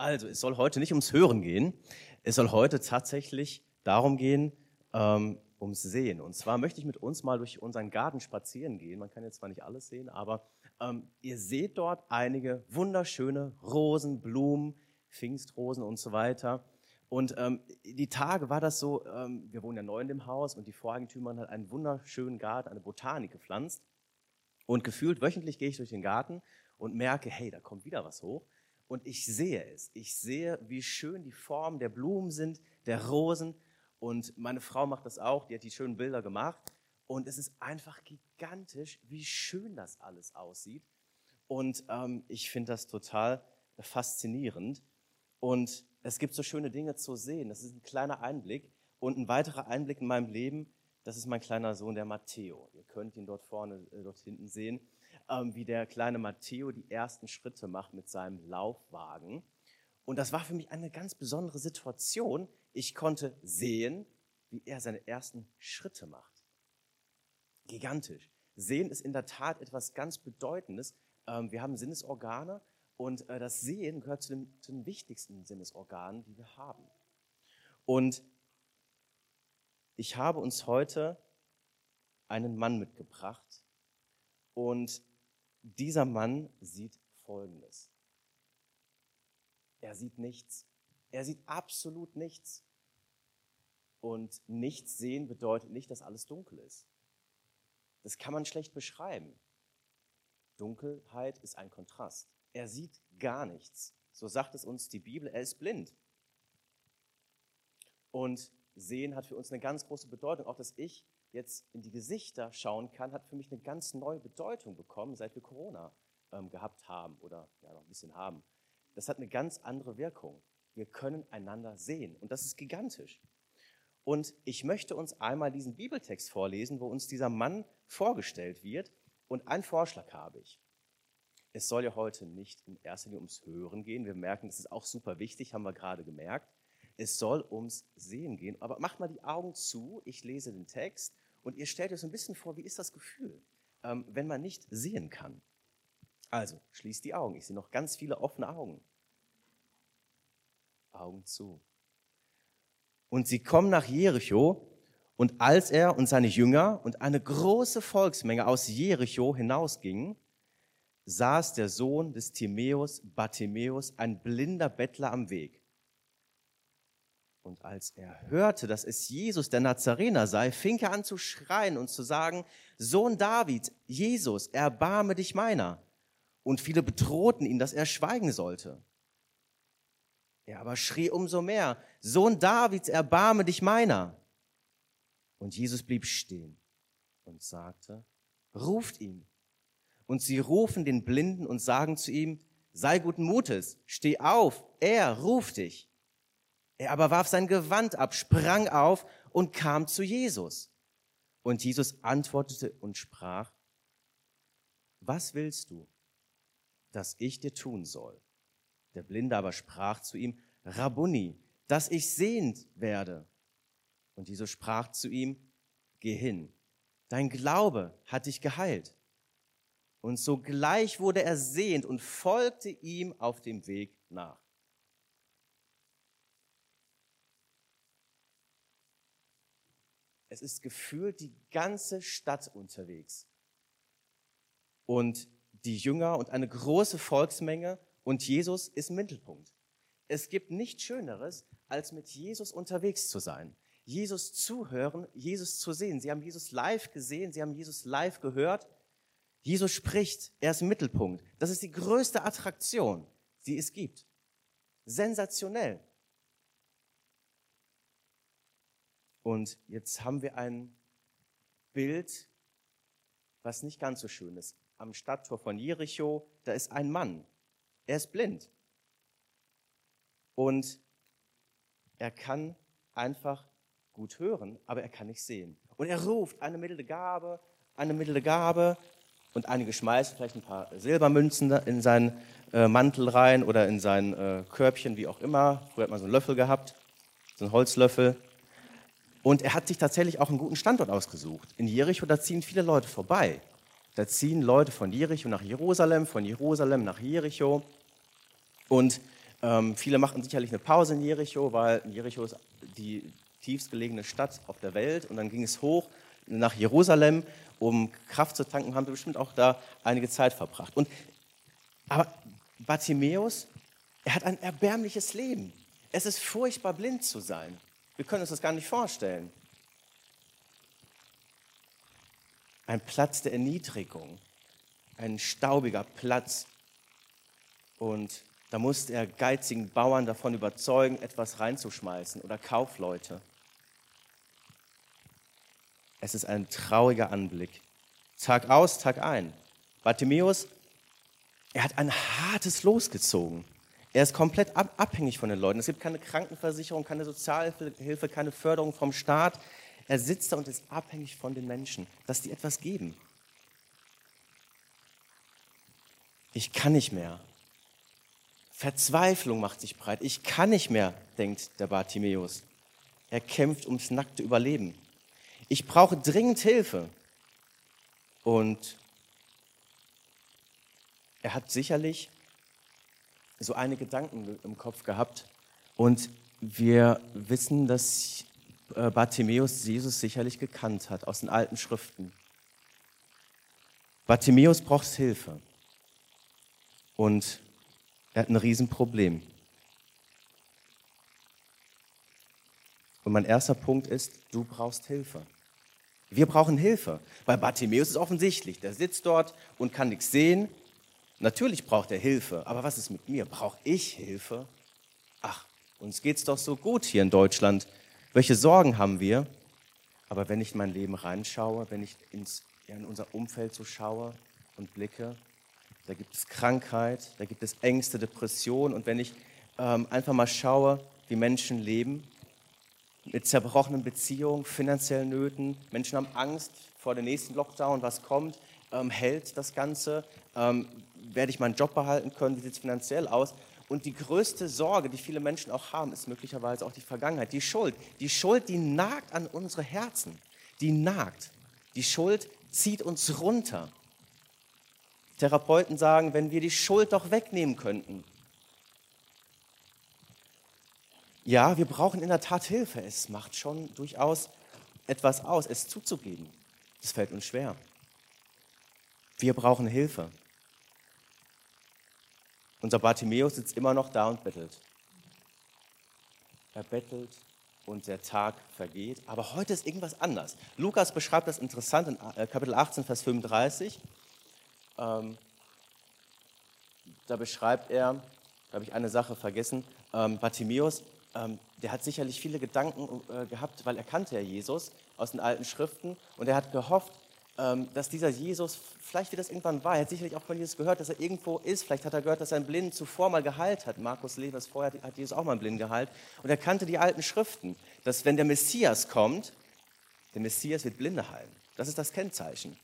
Also, es soll heute nicht ums Hören gehen. Es soll heute tatsächlich darum gehen, ums Sehen. Und zwar möchte ich mit uns mal durch unseren Garten spazieren gehen. Man kann jetzt zwar nicht alles sehen, aber ihr seht dort einige wunderschöne Rosen, Blumen, Pfingstrosen und so weiter. Und die Tage war das so, wir wohnen ja neu in dem Haus und die Voreigentümerin hat einen wunderschönen Garten, eine Botanik gepflanzt. Und gefühlt wöchentlich gehe ich durch den Garten und merke, hey, da kommt wieder was hoch. Und ich sehe es. Ich sehe, wie schön die Formen der Blumen sind, der Rosen. Und meine Frau macht das auch, die hat die schönen Bilder gemacht. Und es ist einfach gigantisch, wie schön das alles aussieht. Und ich finde das total faszinierend. Und es gibt so schöne Dinge zu sehen. Das ist ein kleiner Einblick. Und ein weiterer Einblick in meinem Leben, das ist mein kleiner Sohn, der Matteo. Ihr könnt ihn dort vorne, dort hinten sehen, wie der kleine Matteo die ersten Schritte macht mit seinem Laufwagen. Und das war für mich eine ganz besondere Situation. Ich konnte sehen, wie er seine ersten Schritte macht. Gigantisch. Sehen ist in der Tat etwas ganz Bedeutendes. Wir haben Sinnesorgane und das Sehen gehört zu den wichtigsten Sinnesorganen, die wir haben. Und ich habe uns heute einen Mann mitgebracht und dieser Mann sieht Folgendes. Er sieht nichts. Er sieht absolut nichts. Und nichts sehen bedeutet nicht, dass alles dunkel ist. Das kann man schlecht beschreiben. Dunkelheit ist ein Kontrast. Er sieht gar nichts. So sagt es uns die Bibel, er ist blind. Und Sehen hat für uns eine ganz große Bedeutung. Auch, dass ich jetzt in die Gesichter schauen kann, hat für mich eine ganz neue Bedeutung bekommen, seit wir Corona gehabt haben oder ja noch ein bisschen haben. Das hat eine ganz andere Wirkung. Wir können einander sehen und das ist gigantisch. Und ich möchte uns einmal diesen Bibeltext vorlesen, wo uns dieser Mann vorgestellt wird. Und einen Vorschlag habe ich. Es soll ja heute nicht in erster Linie ums Hören gehen. Wir merken, das ist auch super wichtig, haben wir gerade gemerkt. Es soll ums Sehen gehen. Aber macht mal die Augen zu, ich lese den Text und ihr stellt euch so ein bisschen vor, wie ist das Gefühl, wenn man nicht sehen kann. Also, schließt die Augen. Ich sehe noch ganz viele offene Augen. Augen zu. Und sie kommen nach Jericho, und als er und seine Jünger und eine große Volksmenge aus Jericho hinausgingen, saß der Sohn des Timäus, Bartimäus, ein blinder Bettler am Weg. Und als er hörte, dass es Jesus, der Nazarener sei, fing er an zu schreien und zu sagen, Sohn Davids, Jesus, erbarme dich meiner. Und viele bedrohten ihn, dass er schweigen sollte. Er aber schrie umso mehr, Sohn Davids, erbarme dich meiner. Und Jesus blieb stehen und sagte, ruft ihn. Und sie rufen den Blinden und sagen zu ihm, sei guten Mutes, steh auf, er ruft dich. Er aber warf sein Gewand ab, sprang auf und kam zu Jesus. Und Jesus antwortete und sprach, was willst du, dass ich dir tun soll? Der Blinde aber sprach zu ihm, Rabbuni, dass ich sehend werde. Und Jesus sprach zu ihm, geh hin, dein Glaube hat dich geheilt. Und sogleich wurde er sehend und folgte ihm auf dem Weg nach. Es ist gefühlt die ganze Stadt unterwegs. Und die Jünger und eine große Volksmenge und Jesus ist im Mittelpunkt. Es gibt nichts Schöneres, als mit Jesus unterwegs zu sein. Jesus zuhören, Jesus zu sehen. Sie haben Jesus live gesehen, sie haben Jesus live gehört. Jesus spricht, er ist im Mittelpunkt. Das ist die größte Attraktion, die es gibt. Sensationell. Und jetzt haben wir ein Bild, was nicht ganz so schön ist. Am Stadttor von Jericho, da ist ein Mann. Er ist blind. Und er kann einfach gut hören, aber er kann nicht sehen. Und er ruft eine milde Gabe. Und einige schmeißen vielleicht ein paar Silbermünzen in seinen Mantel rein oder in sein Körbchen, wie auch immer. Früher hat man so einen Löffel gehabt, so einen Holzlöffel. Und er hat sich tatsächlich auch einen guten Standort ausgesucht. In Jericho, da ziehen viele Leute vorbei. Da ziehen Leute von Jericho nach Jerusalem, von Jerusalem nach Jericho. Und Viele machten sicherlich eine Pause in Jericho, weil Jericho ist die tiefstgelegene Stadt auf der Welt. Und dann ging es hoch nach Jerusalem, um Kraft zu tanken, haben wir bestimmt auch da einige Zeit verbracht. Aber Bartimäus, er hat ein erbärmliches Leben. Es ist furchtbar, blind zu sein. Wir können uns das gar nicht vorstellen. Ein Platz der Erniedrigung, ein staubiger Platz. Und da musste er geizigen Bauern davon überzeugen, etwas reinzuschmeißen oder Kaufleute. Es ist ein trauriger Anblick. Tag aus, Tag ein. Bartimäus, er hat ein hartes Los gezogen. Er ist komplett abhängig von den Leuten. Es gibt keine Krankenversicherung, keine Sozialhilfe, keine Förderung vom Staat. Er sitzt da und ist abhängig von den Menschen, dass die etwas geben. Ich kann nicht mehr. Verzweiflung macht sich breit. Ich kann nicht mehr, denkt der Bartimäus. Er kämpft ums nackte Überleben. Ich brauche dringend Hilfe. Und er hat sicherlich so einige Gedanken im Kopf gehabt. Und wir wissen, dass Bartimäus Jesus sicherlich gekannt hat aus den alten Schriften. Bartimäus braucht Hilfe. Und er hat ein Riesenproblem. Und mein erster Punkt ist, du brauchst Hilfe. Wir brauchen Hilfe. Bei Bartimäus ist offensichtlich, der sitzt dort und kann nichts sehen. Natürlich braucht er Hilfe, aber was ist mit mir? Brauche ich Hilfe? Ach, uns geht's doch so gut hier in Deutschland. Welche Sorgen haben wir? Aber wenn ich in mein Leben reinschaue, wenn ich in unser Umfeld so schaue und blicke, da gibt es Krankheit, da gibt es Ängste, Depressionen. Und wenn ich einfach mal schaue, wie Menschen leben, mit zerbrochenen Beziehungen, finanziellen Nöten, Menschen haben Angst vor dem nächsten Lockdown, was kommt, hält das Ganze, werde ich meinen Job behalten können, wie sieht es finanziell aus? Und die größte Sorge, die viele Menschen auch haben, ist möglicherweise auch die Vergangenheit, die Schuld. Die Schuld, die nagt an unsere Herzen, die nagt. Die Schuld zieht uns runter. Therapeuten sagen, wenn wir die Schuld doch wegnehmen könnten. Ja, wir brauchen in der Tat Hilfe. Es macht schon durchaus etwas aus, es zuzugeben. Das fällt uns schwer. Wir brauchen Hilfe. Unser Bartimäus sitzt immer noch da und bettelt. Er bettelt und der Tag vergeht. Aber heute ist irgendwas anders. Lukas beschreibt das interessant in Kapitel 18, Vers 35. Da beschreibt er, da habe ich eine Sache vergessen, Bartimäus, der hat sicherlich viele Gedanken gehabt, weil er kannte ja Jesus aus den alten Schriften und er hat gehofft, dass dieser Jesus, vielleicht wie das irgendwann war, er hat sicherlich auch von Jesus gehört, dass er irgendwo ist, vielleicht hat er gehört, dass er einen Blinden zuvor mal geheilt hat. Markus Levers vorher hat Jesus auch mal einen Blinden geheilt und er kannte die alten Schriften, dass wenn der Messias kommt, der Messias wird Blinde heilen. Das ist das Kennzeichen.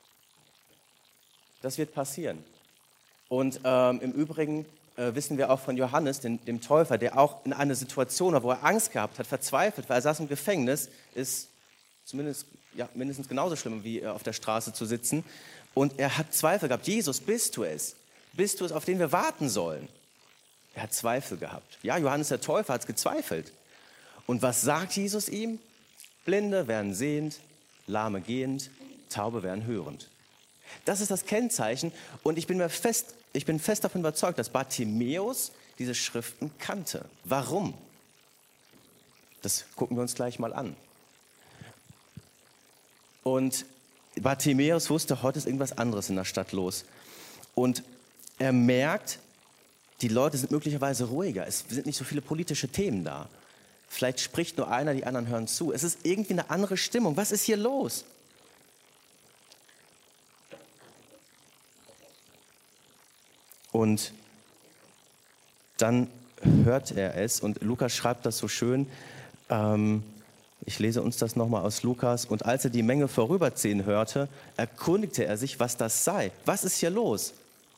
Das wird passieren. Und im Übrigen wissen wir auch von Johannes, dem Täufer, der auch in einer Situation war, wo er Angst gehabt hat, verzweifelt, weil er saß im Gefängnis, ist zumindest mindestens genauso schlimm, wie auf der Straße zu sitzen. Und er hat Zweifel gehabt. Jesus, bist du es? Bist du es, auf den wir warten sollen? Er hat Zweifel gehabt. Ja, Johannes der Täufer hat es gezweifelt. Und was sagt Jesus ihm? Blinde werden sehend, Lahme gehend, Taube werden hörend. Das ist das Kennzeichen. Und ich bin fest davon überzeugt, dass Bartimäus diese Schriften kannte. Warum? Das gucken wir uns gleich mal an. Und Bartimäus wusste, heute ist irgendwas anderes in der Stadt los. Und er merkt, die Leute sind möglicherweise ruhiger. Es sind nicht so viele politische Themen da. Vielleicht spricht nur einer, die anderen hören zu. Es ist irgendwie eine andere Stimmung. Was ist hier los? Und dann hört er es. Und Lukas schreibt das so schön. Ich lese uns das nochmal aus Lukas. Und als er die Menge vorüberziehen hörte, erkundigte er sich, was das sei. Was ist hier los?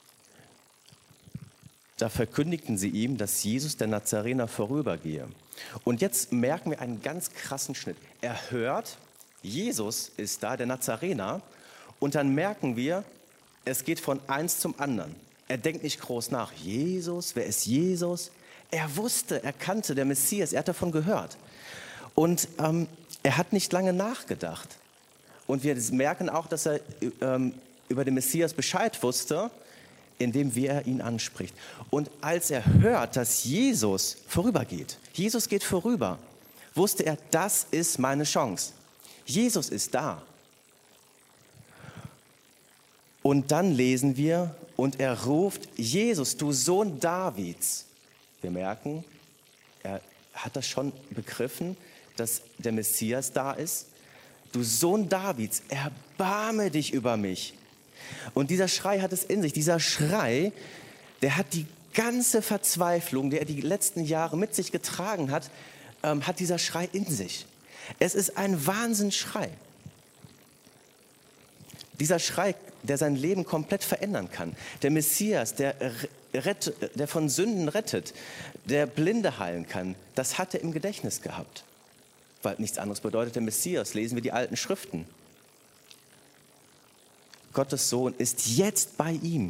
Da verkündigten sie ihm, dass Jesus, der Nazarener, vorübergehe. Und jetzt merken wir einen ganz krassen Schnitt. Er hört, Jesus ist da, der Nazarener. Und dann merken wir, es geht von eins zum anderen. Er denkt nicht groß nach. Jesus, wer ist Jesus? Er wusste, er kannte der Messias, er hat davon gehört. Und er hat nicht lange nachgedacht. Und wir merken auch, dass er über den Messias Bescheid wusste, indem er ihn anspricht. Und als er hört, dass Jesus vorübergeht, Jesus geht vorüber, wusste er, das ist meine Chance. Jesus ist da. Und dann lesen wir, und er ruft, Jesus, du Sohn Davids. Wir merken, er hat das schon begriffen, dass der Messias da ist. Du Sohn Davids, erbarme dich über mich. Und dieser Schrei hat es in sich. Dieser Schrei, der hat die ganze Verzweiflung, die er die letzten Jahre mit sich getragen hat, hat dieser Schrei in sich. Es ist ein Wahnsinnsschrei. Dieser Schrei, der sein Leben komplett verändern kann. Der Messias, der von Sünden rettet, der Blinde heilen kann, das hat er im Gedächtnis gehabt. Weil nichts anderes bedeutet der Messias, lesen wir die alten Schriften. Gottes Sohn ist jetzt bei ihm.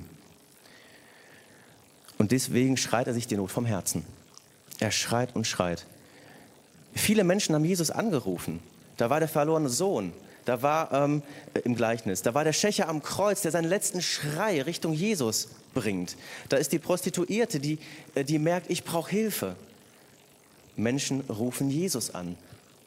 Und deswegen schreit er sich die Not vom Herzen. Er schreit und schreit. Viele Menschen haben Jesus angerufen. Da war der verlorene Sohn, da war im Gleichnis, da war der Schächer am Kreuz, der seinen letzten Schrei Richtung Jesus bringt. Da ist die Prostituierte, die merkt, ich brauche Hilfe. Menschen rufen Jesus an.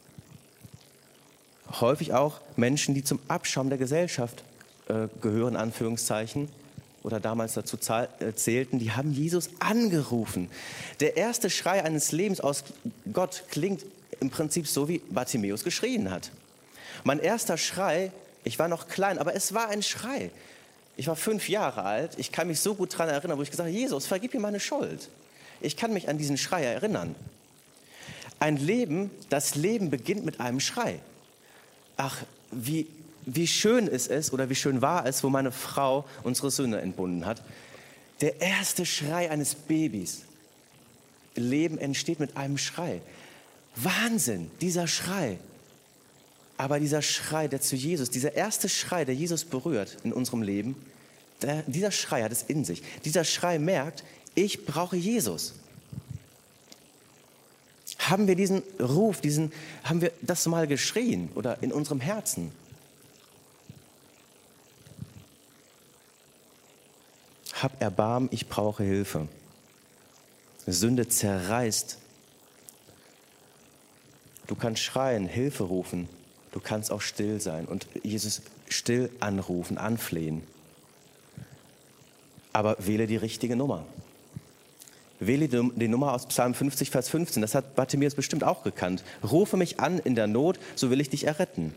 Häufig auch Menschen, die zum Abschaum der Gesellschaft gehören, Anführungszeichen, oder damals dazu zählten, die haben Jesus angerufen. Der erste Schrei eines Lebens aus Gott klingt im Prinzip so, wie Bartimäus geschrien hat. Mein erster Schrei, ich war noch klein, aber es war ein Schrei. Ich war 5 Jahre alt, ich kann mich so gut daran erinnern, wo ich gesagt habe, Jesus, vergib mir meine Schuld. Ich kann mich an diesen Schrei erinnern. Das Leben beginnt mit einem Schrei. Ach, wie schön ist es oder wie schön war es, wo meine Frau unsere Sünde entbunden hat. Der erste Schrei eines Babys. Leben entsteht mit einem Schrei. Wahnsinn, dieser Schrei. Aber dieser Schrei, der zu Jesus, dieser erste Schrei, der Jesus berührt in unserem Leben, dieser Schrei hat es in sich. Dieser Schrei merkt, ich brauche Jesus. Haben wir diesen Ruf, haben wir das mal geschrien oder in unserem Herzen? Hab Erbarmen, ich brauche Hilfe. Sünde zerreißt. Du kannst schreien, Hilfe rufen. Du kannst auch still sein und Jesus still anrufen, anflehen. Aber wähle die richtige Nummer. Wähle die Nummer aus Psalm 50, Vers 15. Das hat Bartimäus bestimmt auch gekannt. Rufe mich an in der Not, so will ich dich erretten.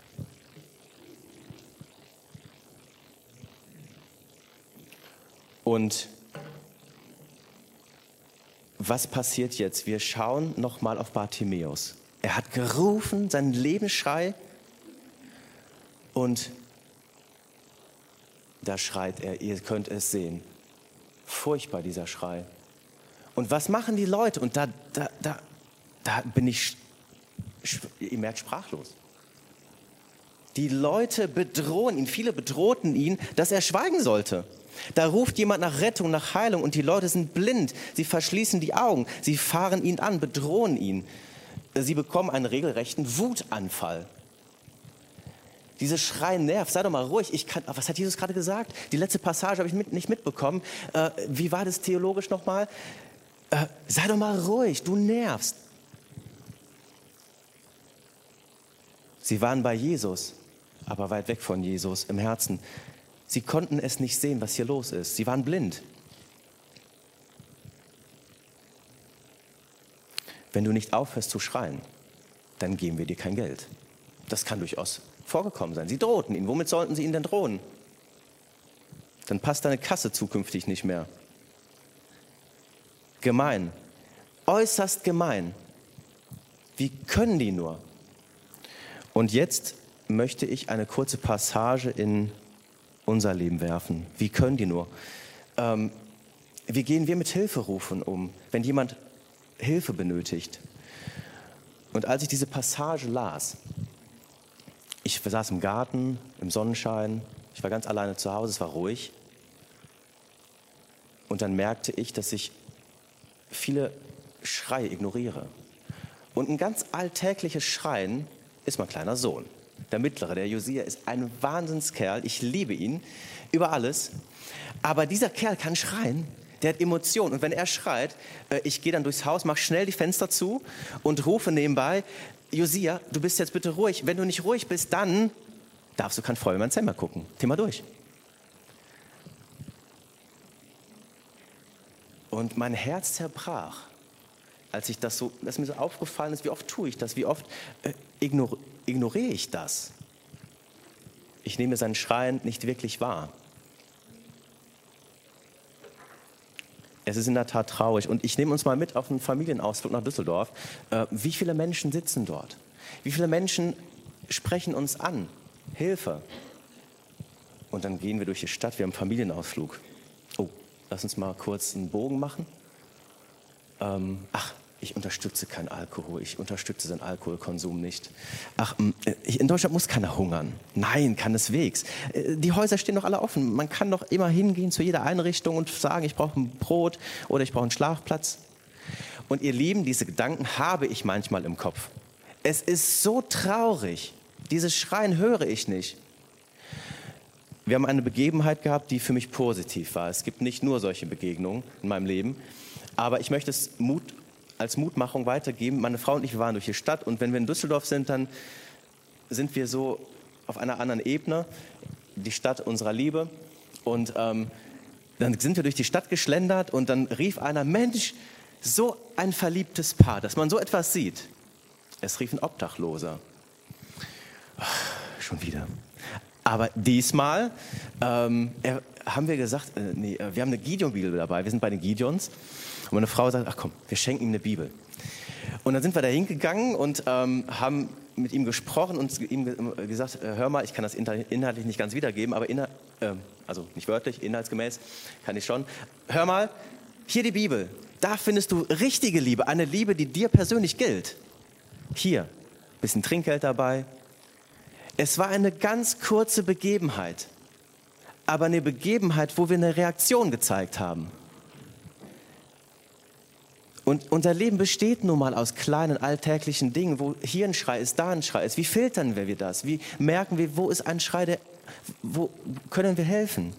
Und was passiert jetzt? Wir schauen nochmal auf Bartimäus. Er hat gerufen, seinen Lebensschrei, und da schreit er, ihr könnt es sehen. Furchtbar, dieser Schrei. Und was machen die Leute? Und da bin ich, ihr merkt, sprachlos. Die Leute bedrohen ihn, viele bedrohten ihn, dass er schweigen sollte. Da ruft jemand nach Rettung, nach Heilung und die Leute sind blind. Sie verschließen die Augen, sie fahren ihn an, bedrohen ihn. Sie bekommen einen regelrechten Wutanfall. Dieses Schreien nervt, sei doch mal ruhig. Was hat Jesus gerade gesagt? Die letzte Passage habe ich nicht mitbekommen. Wie war das theologisch nochmal? Sei doch mal ruhig, du nervst. Sie waren bei Jesus, aber weit weg von Jesus im Herzen. Sie konnten es nicht sehen, was hier los ist. Sie waren blind. Wenn du nicht aufhörst zu schreien, dann geben wir dir kein Geld. Das kann durchaus vorgekommen sein. Sie drohten ihn. Womit sollten sie ihn denn drohen? Dann passt deine Kasse zukünftig nicht mehr. Gemein. Äußerst gemein. Wie können die nur? Und jetzt möchte ich eine kurze Passage in unser Leben werfen. Wie können die nur? Wie gehen wir mit Hilferufen um, wenn jemand Hilfe benötigt? Und als ich diese Passage las, ich saß im Garten, im Sonnenschein, ich war ganz alleine zu Hause, es war ruhig. Und dann merkte ich, dass ich viele Schreie ignoriere. Und ein ganz alltägliches Schreien ist mein kleiner Sohn. Der mittlere, der Josia, ist ein Wahnsinnskerl. Ich liebe ihn über alles. Aber dieser Kerl kann schreien. Der hat Emotionen. Und wenn er schreit, ich gehe dann durchs Haus, mache schnell die Fenster zu und rufe nebenbei, Josia, du bist jetzt bitte ruhig. Wenn du nicht ruhig bist, dann darfst du kein Feuerwehr Zimmer gucken. Thema durch. Und mein Herz zerbrach, als mir so aufgefallen ist, wie oft tue ich das, wie oft ignoriere ich das. Ich nehme sein Schreien nicht wirklich wahr. Es ist in der Tat traurig. Und ich nehme uns mal mit auf einen Familienausflug nach Düsseldorf. Wie viele Menschen sitzen dort? Wie viele Menschen sprechen uns an? Hilfe. Und dann gehen wir durch die Stadt, wir haben einen Familienausflug. Oh, lass uns mal kurz einen Bogen machen. Ich unterstütze keinen Alkohol, ich unterstütze den Alkoholkonsum nicht. In Deutschland muss keiner hungern. Nein, keineswegs. Die Häuser stehen doch alle offen. Man kann doch immer hingehen zu jeder Einrichtung und sagen, ich brauche ein Brot oder ich brauche einen Schlafplatz. Und ihr Lieben, diese Gedanken habe ich manchmal im Kopf. Es ist so traurig. Dieses Schreien höre ich nicht. Wir haben eine Begebenheit gehabt, die für mich positiv war. Es gibt nicht nur solche Begegnungen in meinem Leben, aber ich möchte es als Mutmachung weitergeben. Meine Frau und ich, wir waren durch die Stadt und wenn wir in Düsseldorf sind, dann sind wir so auf einer anderen Ebene, die Stadt unserer Liebe. Und dann sind wir durch die Stadt geschlendert und dann rief einer, Mensch, so ein verliebtes Paar, dass man so etwas sieht. Es rief ein Obdachloser. Schon wieder. Aber diesmal haben wir gesagt, wir haben eine Gideon-Bibel dabei, wir sind bei den Gideons. Und meine Frau sagt, ach komm, wir schenken ihm eine Bibel. Und dann sind wir da hingegangen und haben mit ihm gesprochen und ihm gesagt, hör mal, ich kann das inhaltlich nicht ganz wiedergeben, aber also nicht wörtlich, inhaltsgemäß kann ich schon. Hör mal, hier die Bibel, da findest du richtige Liebe, eine Liebe, die dir persönlich gilt. Hier, bisschen Trinkgeld dabei. Es war eine ganz kurze Begebenheit, aber eine Begebenheit, wo wir eine Reaktion gezeigt haben. Und unser Leben besteht nun mal aus kleinen alltäglichen Dingen, wo hier ein Schrei ist, da ein Schrei ist. Wie filtern wir das? Wie merken wir, wo ist ein Schrei, wo können wir helfen?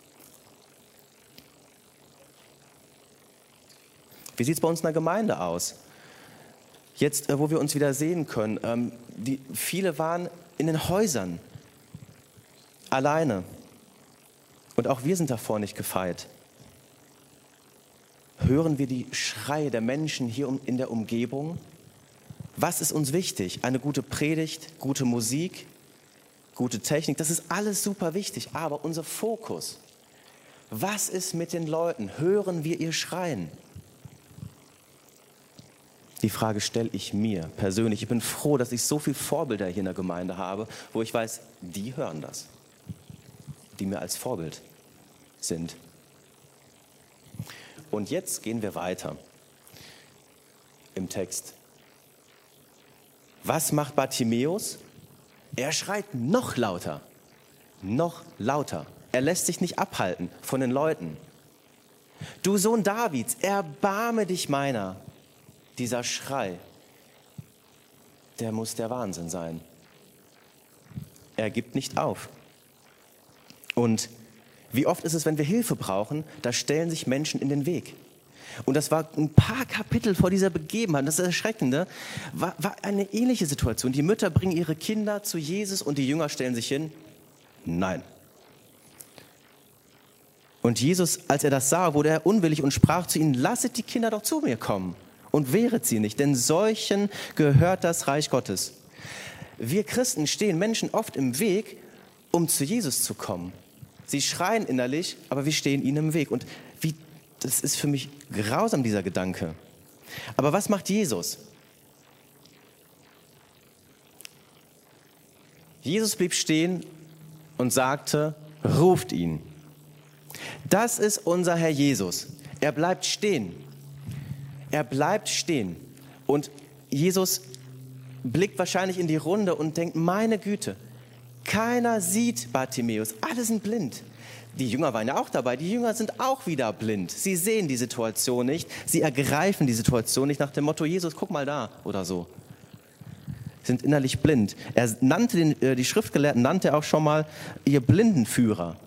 Wie sieht es bei uns in der Gemeinde aus? Jetzt, wo wir uns wieder sehen können, viele waren in den Häusern alleine. Und auch wir sind davor nicht gefeit. Hören wir die Schreie der Menschen hier in der Umgebung? Was ist uns wichtig? Eine gute Predigt, gute Musik, gute Technik, das ist alles super wichtig. Aber unser Fokus, was ist mit den Leuten? Hören wir ihr Schreien? Die Frage stelle ich mir persönlich. Ich bin froh, dass ich so viele Vorbilder hier in der Gemeinde habe, wo ich weiß, die hören das, die mir als Vorbild sind. Und jetzt gehen wir weiter im Text. Was macht Bartimäus? Er schreit noch lauter, noch lauter. Er lässt sich nicht abhalten von den Leuten. Du Sohn Davids, erbarme dich meiner. Dieser Schrei, der muss der Wahnsinn sein. Er gibt nicht auf. Und wie oft ist es, wenn wir Hilfe brauchen, da stellen sich Menschen in den Weg. Und das war ein paar Kapitel vor dieser Begebenheit. Das Erschreckende war eine ähnliche Situation. Die Mütter bringen ihre Kinder zu Jesus und die Jünger stellen sich hin. Nein. Und Jesus, als er das sah, wurde er unwillig und sprach zu ihnen, lasset die Kinder doch zu mir kommen und wehret sie nicht, denn solchen gehört das Reich Gottes. Wir Christen stehen Menschen oft im Weg, um zu Jesus zu kommen. Sie schreien innerlich, aber wir stehen ihnen im Weg. Und das ist für mich grausam, dieser Gedanke. Aber was macht Jesus? Jesus blieb stehen und sagte, ruft ihn. Das ist unser Herr Jesus. Er bleibt stehen. Er bleibt stehen. Und Jesus blickt wahrscheinlich in die Runde und denkt, meine Güte, keiner sieht Bartimäus, alle sind blind. Die Jünger waren ja auch dabei. Die Jünger sind auch wieder blind. Sie sehen die Situation nicht. Sie ergreifen die Situation nicht nach dem Motto, Jesus, guck mal da oder so. Sie sind innerlich blind. Er nannte die Schriftgelehrten nannte er auch schon mal ihr Blindenführer.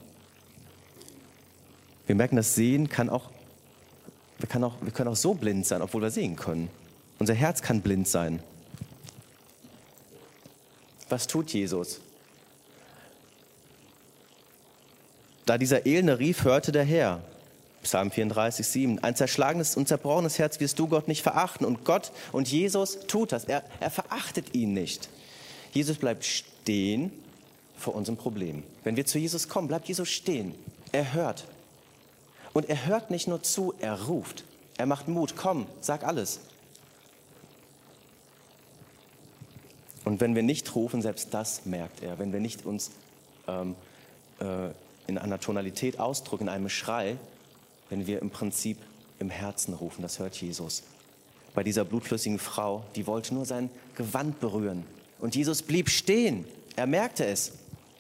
Wir merken, das Sehen wir können auch so blind sein, obwohl wir sehen können. Unser Herz kann blind sein. Was tut Jesus? Da dieser Elende rief, hörte der Herr. Psalm 34, 7. Ein zerschlagenes und zerbrochenes Herz wirst du Gott nicht verachten. Und Gott und Jesus tut das. Er verachtet ihn nicht. Jesus bleibt stehen vor unserem Problem. Wenn wir zu Jesus kommen, bleibt Jesus stehen. Er hört. Und er hört nicht nur zu, er ruft. Er macht Mut. Komm, sag alles. Und wenn wir nicht rufen, selbst das merkt er. Wenn wir nicht uns in einer Tonalität ausdrücken, in einem Schrei, wenn wir im Prinzip im Herzen rufen, das hört Jesus. Bei dieser blutflüssigen Frau, die wollte nur sein Gewand berühren. Und Jesus blieb stehen. Er merkte es.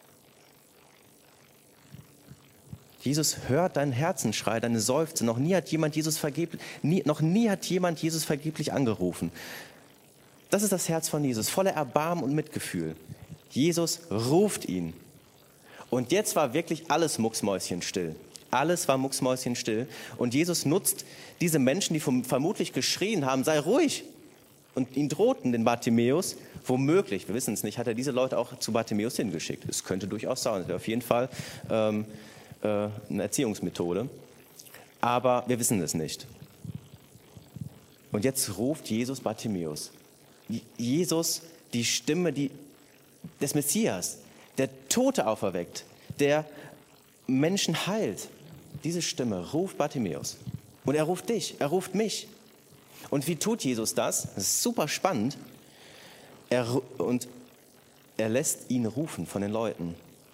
Jesus hört deinen Herzensschrei, deine Seufze. Noch nie hat jemand Jesus vergeblich angerufen. Das ist das Herz von Jesus, voller Erbarmen und Mitgefühl. Jesus ruft ihn. Und jetzt war wirklich alles mucksmäuschenstill. Alles war mucksmäuschenstill. Und Jesus nutzt diese Menschen, die vermutlich geschrien haben, sei ruhig. Und ihn drohten den Bartimäus, womöglich, wir wissen es nicht, hat er diese Leute auch zu Bartimäus hingeschickt. Es könnte durchaus sein, es wäre auf jeden Fall eine Erziehungsmethode. Aber wir wissen es nicht. Und jetzt ruft Jesus Bartimäus. Jesus, die Stimme des Messias, der Tote auferweckt, der Menschen heilt. Diese Stimme ruft Bartimäus. Und er ruft dich, er ruft mich. Und wie tut Jesus das? Das ist super spannend. Er lässt ihn rufen von den Leuten.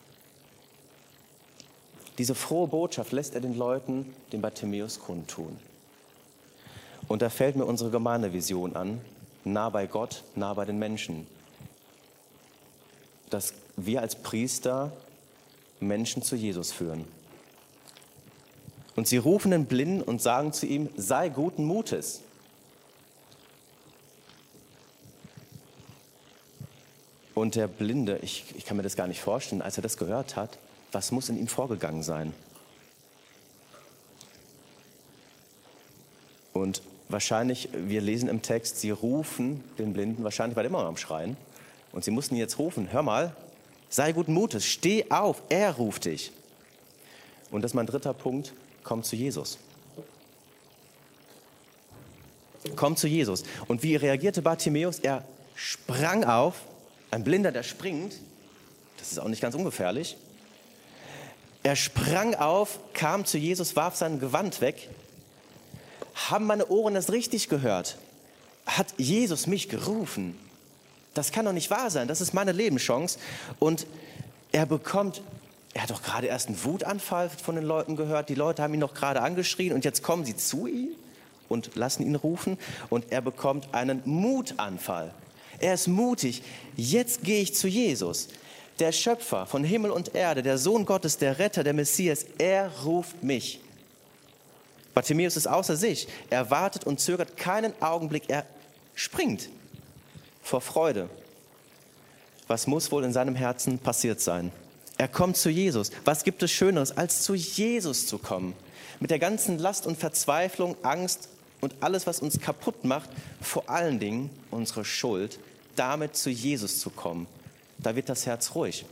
Diese frohe Botschaft lässt er den Leuten, dem Bartimäus, kundtun. Und da fällt mir unsere Gemeindevision an, nah bei Gott, nah bei den Menschen. Dass wir als Priester Menschen zu Jesus führen. Und sie rufen den Blinden und sagen zu ihm, sei guten Mutes. Und der Blinde, ich kann mir das gar nicht vorstellen, als er das gehört hat, was muss in ihm vorgegangen sein? Und wahrscheinlich, wir lesen im Text, sie rufen den Blinden, wahrscheinlich war der immer noch am Schreien. Und sie mussten ihn jetzt rufen, hör mal, sei guten Mutes, steh auf, er ruft dich. Und das ist mein dritter Punkt, komm zu Jesus. Komm zu Jesus. Und wie reagierte Bartimäus? Er sprang auf, ein Blinder, der springt, das ist auch nicht ganz ungefährlich. Er sprang auf, kam zu Jesus, warf sein Gewand weg. Haben meine Ohren das richtig gehört? Hat Jesus mich gerufen? Das kann doch nicht wahr sein, das ist meine Lebenschance. Und er hat doch gerade erst einen Wutanfall von den Leuten gehört. Die Leute haben ihn doch gerade angeschrien und jetzt kommen sie zu ihm und lassen ihn rufen. Und er bekommt einen Mutanfall. Er ist mutig. Jetzt gehe ich zu Jesus. Der Schöpfer von Himmel und Erde, der Sohn Gottes, der Retter, der Messias, er ruft mich. Bartimäus ist außer sich. Er wartet und zögert keinen Augenblick. Er springt vor Freude. Was muss wohl in seinem Herzen passiert sein? Er kommt zu Jesus. Was gibt es Schöneres, als zu Jesus zu kommen? Mit der ganzen Last und Verzweiflung, Angst und alles, was uns kaputt macht, vor allen Dingen unsere Schuld, damit zu Jesus zu kommen. Da wird das Herz ruhig.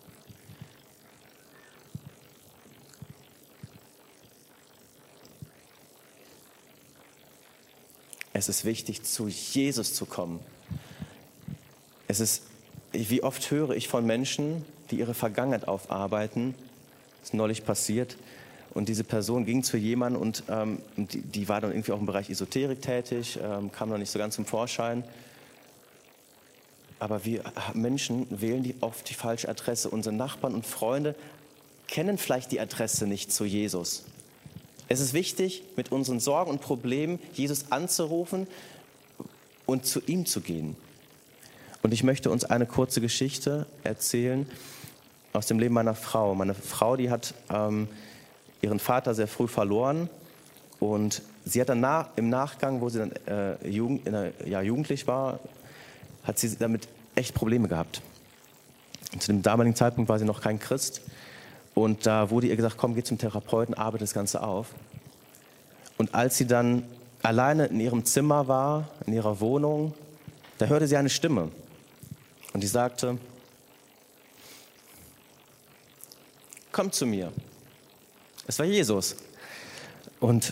Es ist wichtig, zu Jesus zu kommen. Wie oft höre ich von Menschen, die ihre Vergangenheit aufarbeiten, das ist neulich passiert, und diese Person ging zu jemandem und die war dann irgendwie auch im Bereich Esoterik tätig, kam noch nicht so ganz zum Vorschein. Aber wir Menschen wählen oft die falsche Adresse. Unsere Nachbarn und Freunde kennen vielleicht die Adresse nicht zu Jesus. Es ist wichtig, mit unseren Sorgen und Problemen Jesus anzurufen und zu ihm zu gehen. Und ich möchte uns eine kurze Geschichte erzählen. aus dem Leben meiner Frau. Meine Frau, die hat ihren Vater sehr früh verloren und sie hat dann im Nachgang, wo sie dann jugendlich war, hat sie damit echt Probleme gehabt. Und zu dem damaligen Zeitpunkt war sie noch kein Christ und da wurde ihr gesagt, komm, geh zum Therapeuten, arbeite das Ganze auf. Und als sie dann alleine in ihrem Zimmer war, in ihrer Wohnung, da hörte sie eine Stimme und die sagte, komm zu mir. Es war Jesus. Und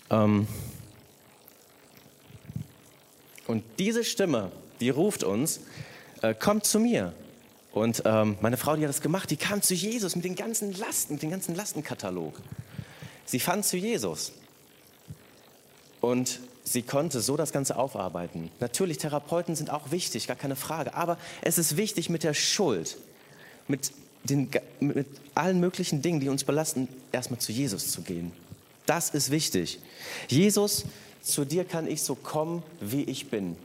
diese Stimme, die ruft uns, kommt zu mir. Und meine Frau, die hat das gemacht, die kam zu Jesus mit den ganzen Lasten, mit dem ganzen Lastenkatalog. Sie fand zu Jesus. Und sie konnte so das Ganze aufarbeiten. Natürlich, Therapeuten sind auch wichtig, gar keine Frage. Aber es ist wichtig, mit der Schuld, mit allen möglichen Dingen, die uns belasten, erstmal zu Jesus zu gehen. Das ist wichtig. Jesus, zu dir kann ich so kommen, wie ich bin.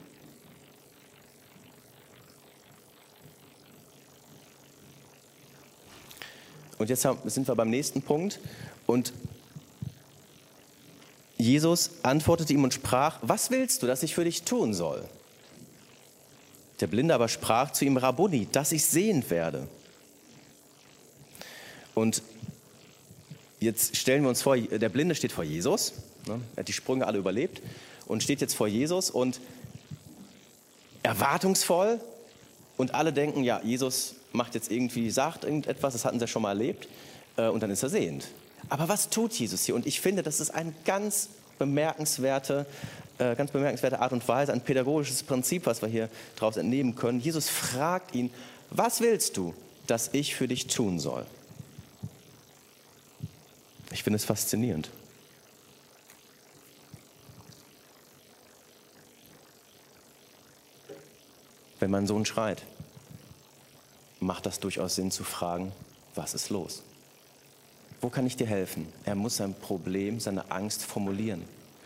Und jetzt sind wir beim nächsten Punkt. Und Jesus antwortete ihm und sprach, was willst du, dass ich für dich tun soll? Der Blinde aber sprach zu ihm, Rabbuni, dass ich sehend werde. Und jetzt stellen wir uns vor, der Blinde steht vor Jesus, ne? Er hat die Sprünge alle überlebt und steht jetzt vor Jesus und erwartungsvoll und alle denken, ja, Jesus macht jetzt irgendwie, sagt irgendetwas, das hatten sie ja schon mal erlebt und dann ist er sehend. Aber was tut Jesus hier? Und ich finde, das ist eine ganz bemerkenswerte Art und Weise, ein pädagogisches Prinzip, was wir hier daraus entnehmen können. Jesus fragt ihn, was willst du, dass ich für dich tun soll? Ich finde es faszinierend. Wenn mein Sohn schreit, macht das durchaus Sinn zu fragen, was ist los? Wo kann ich dir helfen? Er muss sein Problem, seine Angst formulieren.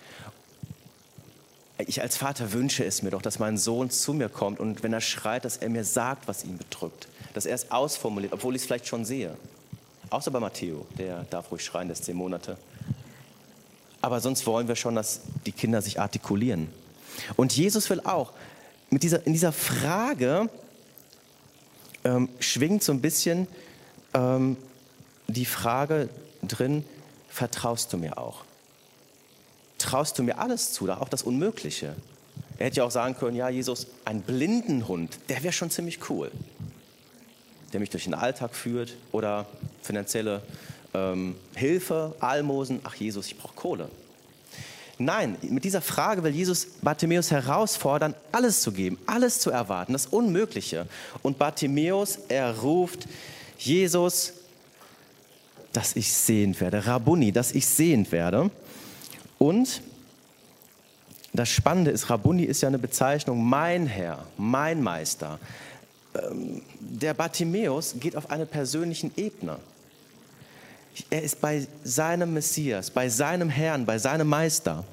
Ich als Vater wünsche es mir doch, dass mein Sohn zu mir kommt und wenn er schreit, dass er mir sagt, was ihn bedrückt. Dass er es ausformuliert, obwohl ich es vielleicht schon sehe. Außer bei Matteo, der darf ruhig schreien, der ist 10 Monate. Aber sonst wollen wir schon, dass die Kinder sich artikulieren. Und Jesus will auch, in dieser Frage schwingt so ein bisschen die Frage drin, vertraust du mir auch? Traust du mir alles zu, auch das Unmögliche? Er hätte ja auch sagen können, ja Jesus, ein Blindenhund, der wäre schon ziemlich cool. Der mich durch den Alltag führt oder finanzielle Hilfe, Almosen, ach Jesus, ich brauche Kohle. Nein, mit dieser Frage will Jesus Bartimäus herausfordern, alles zu geben, alles zu erwarten, das Unmögliche. Und Bartimäus, er ruft, Jesus, dass ich sehend werde, Rabbuni, dass ich sehend werde. Und das Spannende ist, Rabbuni ist ja eine Bezeichnung, mein Herr, mein Meister. Der Bartimäus geht auf einer persönlichen Ebene. Er ist bei seinem Messias, bei seinem Herrn, bei seinem Meister.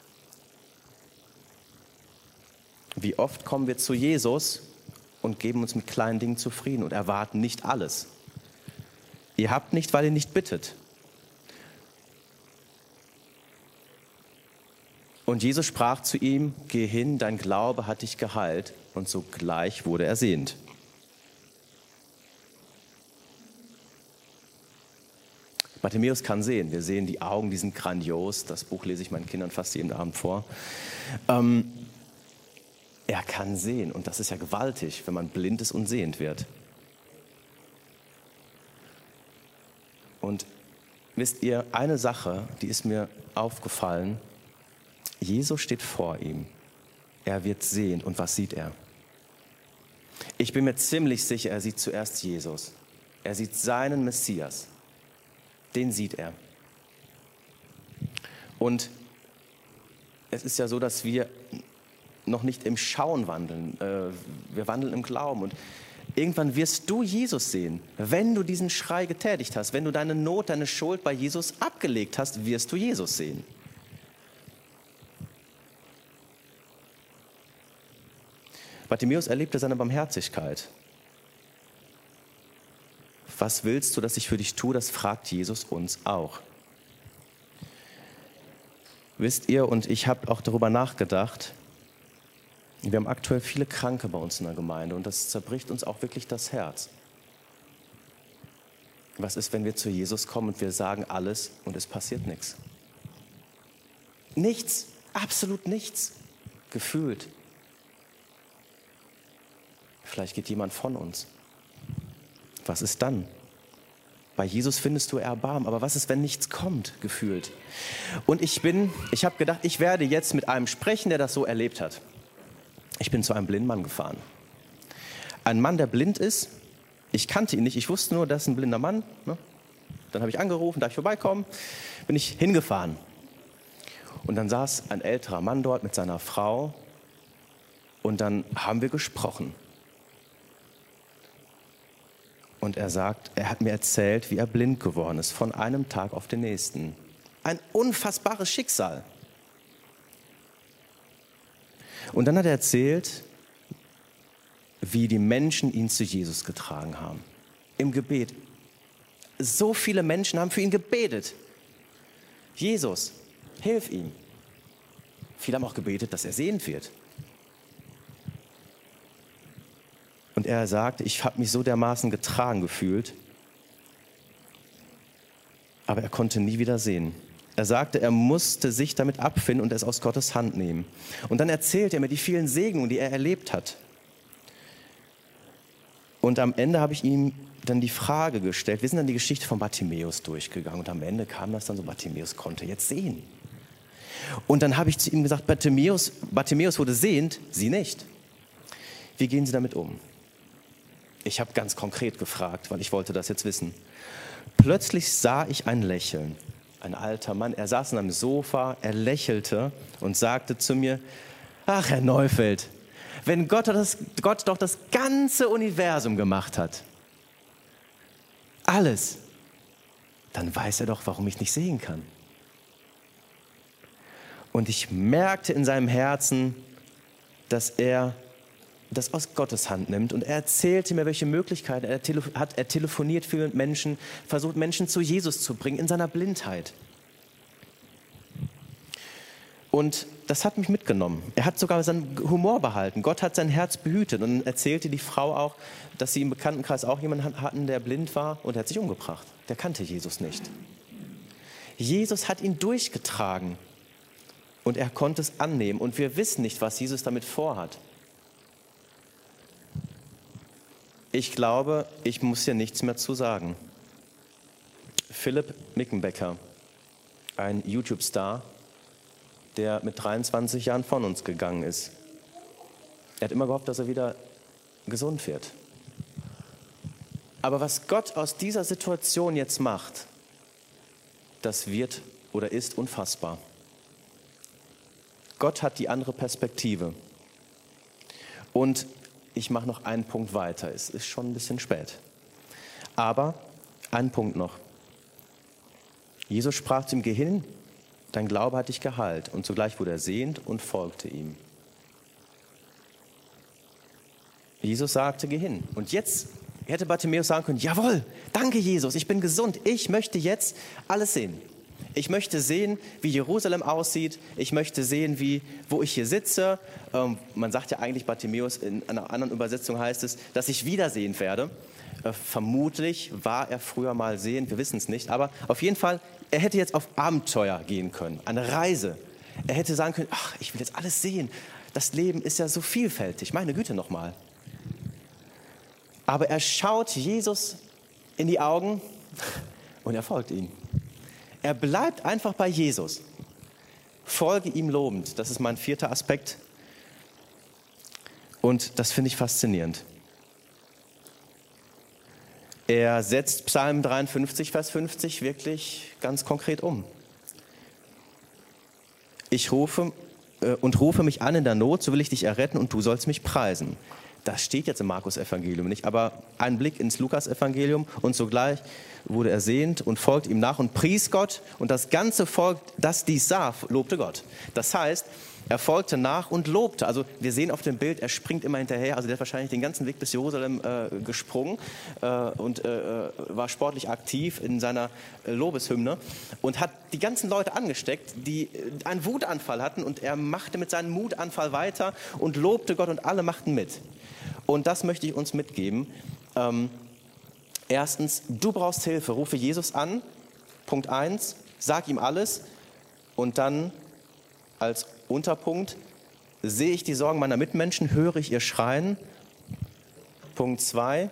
Wie oft kommen wir zu Jesus und geben uns mit kleinen Dingen zufrieden und erwarten nicht alles. Ihr habt nicht, weil ihr nicht bittet. Und Jesus sprach zu ihm, geh hin, dein Glaube hat dich geheilt. Und sogleich wurde er sehend. Bartimäus kann sehen. Wir sehen, die Augen, die sind grandios. Das Buch lese ich meinen Kindern fast jeden Abend vor. Er kann sehen und das ist ja gewaltig, wenn man blind ist und sehend wird. Und wisst ihr, eine Sache, die ist mir aufgefallen. Jesus steht vor ihm. Er wird sehen. Und was sieht er? Ich bin mir ziemlich sicher, er sieht zuerst Jesus. Er sieht seinen Messias. Den sieht er. Und es ist ja so, dass wir noch nicht im Schauen wandeln. Wir wandeln im Glauben. Und irgendwann wirst du Jesus sehen. Wenn du diesen Schrei getätigt hast, wenn du deine Not, deine Schuld bei Jesus abgelegt hast, wirst du Jesus sehen. Bartimäus erlebte seine Barmherzigkeit. was willst du, dass ich für dich tue? Das fragt Jesus uns auch. Wisst ihr, und ich habe auch darüber nachgedacht, wir haben aktuell viele Kranke bei uns in der Gemeinde und das zerbricht uns auch wirklich das Herz. Was ist, wenn wir zu Jesus kommen und wir sagen alles und es passiert nichts? Nichts, absolut nichts, gefühlt. Vielleicht geht jemand von uns. Was ist dann? Bei Jesus findest du Erbarmen, aber was ist, wenn nichts kommt, gefühlt? Und ich habe gedacht, ich werde jetzt mit einem sprechen, der das so erlebt hat. Ich bin zu einem blinden Mann gefahren. Ein Mann, der blind ist. Ich kannte ihn nicht, ich wusste nur, das ist ein blinder Mann. Ne? Dann habe ich angerufen, darf ich vorbeikommen? Bin ich hingefahren. Und dann saß ein älterer Mann dort mit seiner Frau und dann haben wir gesprochen. Und er hat mir erzählt, wie er blind geworden ist, von einem Tag auf den nächsten. Ein unfassbares Schicksal. Und dann hat er erzählt, wie die Menschen ihn zu Jesus getragen haben. Im Gebet. So viele Menschen haben für ihn gebetet. Jesus, hilf ihm. Viele haben auch gebetet, dass er sehend wird. Und er sagte, ich habe mich so dermaßen getragen gefühlt, aber er konnte nie wieder sehen. Er sagte, er musste sich damit abfinden und es aus Gottes Hand nehmen. Und dann erzählt er mir die vielen Segnungen, die er erlebt hat. Und am Ende habe ich ihm dann die Frage gestellt, wir sind dann die Geschichte von Bartimäus durchgegangen und am Ende kam das dann so, Bartimäus konnte jetzt sehen. Und dann habe ich zu ihm gesagt, Bartimäus wurde sehend, Sie nicht. Wie gehen Sie damit um? Ich habe ganz konkret gefragt, weil ich wollte das jetzt wissen. Plötzlich sah ich ein Lächeln. Ein alter Mann, er saß in einem Sofa, er lächelte und sagte zu mir, ach Herr Neufeld, wenn Gott doch das ganze Universum gemacht hat, alles, dann weiß er doch, warum ich nicht sehen kann. Und ich merkte in seinem Herzen, dass er das aus Gottes Hand nimmt. Und er erzählte mir, welche Möglichkeiten er telefoniert für Menschen, versucht Menschen zu Jesus zu bringen in seiner Blindheit. Und das hat mich mitgenommen. Er hat sogar seinen Humor behalten. Gott hat sein Herz behütet. Und dann erzählte die Frau auch, dass sie im Bekanntenkreis auch jemanden hatten, der blind war und er hat sich umgebracht. Der kannte Jesus nicht. Jesus hat ihn durchgetragen und er konnte es annehmen. Und wir wissen nicht, was Jesus damit vorhat. Ich glaube, ich muss hier nichts mehr zu sagen. Philipp Mickenbecker, ein YouTube-Star, der mit 23 Jahren von uns gegangen ist. Er hat immer gehofft, dass er wieder gesund wird. Aber was Gott aus dieser Situation jetzt macht, das wird oder ist unfassbar. Gott hat die andere Perspektive. Und ich mache noch einen Punkt weiter. Es ist schon ein bisschen spät. Aber einen Punkt noch. Jesus sprach zu ihm, geh hin, dein Glaube hat dich geheilt. Und zugleich wurde er sehend und folgte ihm. Jesus sagte, geh hin. Und jetzt hätte Bartimäus sagen können, jawohl, danke Jesus, ich bin gesund. Ich möchte jetzt alles sehen. Ich möchte sehen, wie Jerusalem aussieht. Ich möchte sehen, wo ich hier sitze. Man sagt ja eigentlich, Bartimäus, in einer anderen Übersetzung heißt es, dass ich wiedersehen werde. Vermutlich war er früher mal sehend, wir wissen es nicht. Aber auf jeden Fall, er hätte jetzt auf Abenteuer gehen können, eine Reise. Er hätte sagen können, ach, ich will jetzt alles sehen. Das Leben ist ja so vielfältig, meine Güte nochmal. Aber er schaut Jesus in die Augen und er folgt ihm. Er bleibt einfach bei Jesus. Folge ihm lobend. Das ist mein 4. Aspekt. Und das finde ich faszinierend. Er setzt Psalm 53, Vers 50 wirklich ganz konkret um. Ich rufe mich an in der Not, so will ich dich erretten und du sollst mich preisen. Das steht jetzt im Markus-Evangelium nicht, aber ein Blick ins Lukas-Evangelium und sogleich wurde er sehend und folgt ihm nach und pries Gott und das ganze Volk, das dies sah, lobte Gott. Das heißt, Er folgte nach und lobte. Also wir sehen auf dem Bild, er springt immer hinterher. Also der hat wahrscheinlich den ganzen Weg bis Jerusalem gesprungen und war sportlich aktiv in seiner Lobeshymne und hat die ganzen Leute angesteckt, die einen Wutanfall hatten. Und er machte mit seinem Wutanfall weiter und lobte Gott und alle machten mit. Und das möchte ich uns mitgeben. Erstens, du brauchst Hilfe. Rufe Jesus an. Punkt 1, sag ihm alles. Und dann als Unterpunkt, sehe ich die Sorgen meiner Mitmenschen, höre ich ihr Schreien. Punkt 2,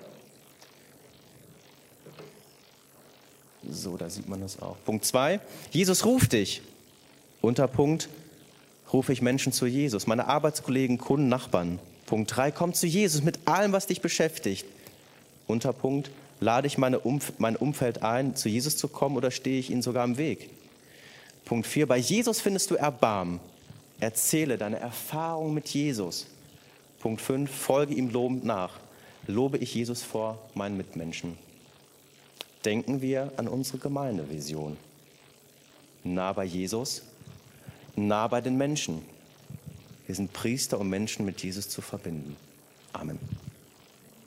so, da sieht man das auch. Punkt 2, Jesus ruft dich. Unterpunkt, rufe ich Menschen zu Jesus, meine Arbeitskollegen, Kunden, Nachbarn. Punkt 3, komm zu Jesus mit allem, was dich beschäftigt. Unterpunkt, lade ich mein Umfeld ein, zu Jesus zu kommen oder stehe ich ihnen sogar im Weg? Punkt 4, bei Jesus findest du Erbarmen. Erzähle deine Erfahrung mit Jesus. Punkt 5, folge ihm lobend nach. Lobe ich Jesus vor meinen Mitmenschen. Denken wir an unsere Gemeindevision. Nah bei Jesus, nah bei den Menschen. Wir sind Priester, um Menschen mit Jesus zu verbinden. Amen.